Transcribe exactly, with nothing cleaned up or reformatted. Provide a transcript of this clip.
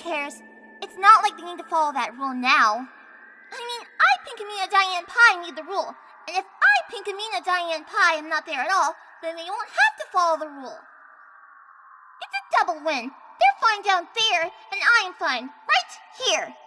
cares? It's not like they need to follow that rule now. I mean, I, Pinkamena, Diane Pie, need the rule. And if I, Pinkamena, Diane Pie, am not there at all, then they won't have to follow the rule. It's a double win. They're fine down there, and I'm fine right here.